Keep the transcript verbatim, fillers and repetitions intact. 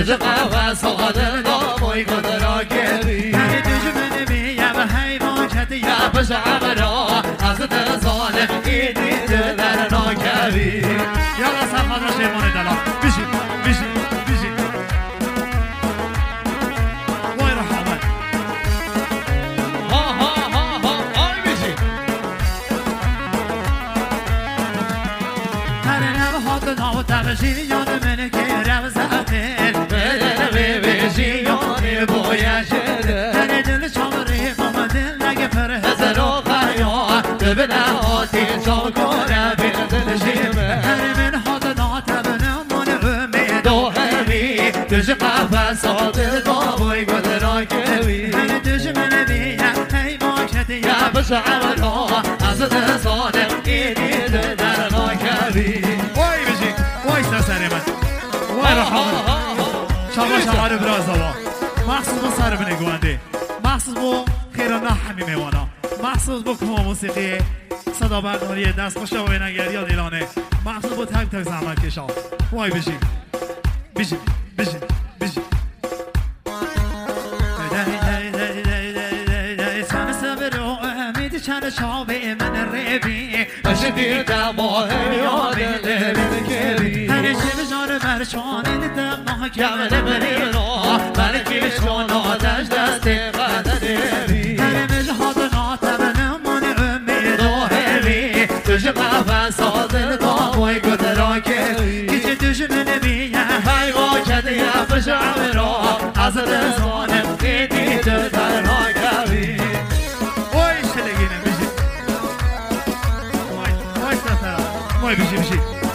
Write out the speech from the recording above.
تجمع وصادر داموی قدرا کبی هر دشمن بیا و حیوان کتی یا بشعب را از ظالم ایدی در ناکبی یالا سرخاد را شیرمان دلال بشید بشید بشید وای رحمت ها ها ها ها آی بشید هر نو هات ناو تبشی یاد من که رو زهتر بدن ببشی یانی بایشده هر دل چامری ماما دل نگه پره هزر و خیان ببنه آتی چون کنه بدن شیمه هر من هات ناو تبنه من امید دو همی دش قفل ساده داموی قدرا کبی هر دشمن بیا حیوان کتی یا بشعب را از ظالم ایدی در ناکبی وای بشید وای سر من وای رحمت شما شما براز دوا مخصوص بو سر بنگوانده مخصوص بو خیرانه همی میوانا مخصوص بو کما موسیقی صدا برداری دست خوش و نگری دیلانه مخصوص بو تک تک زحمت کشا وای بشید بشید بشید بشید سن صبر و امید چند شابه من ریبی اشدی دماه یاد لبین کبی هر شب جان برشان دیدم ماه کمل برینا بلکی شون آتش دست قدری هر مجهاد ناتبن من امید دو همی دش قفل سازل داموی قدرا کبی که دشمن بیا حیوان کده یا بشعب را از ظالم ایدی در ناکبی وای شلگینه بشید وای وای سفرم وای بشید بشید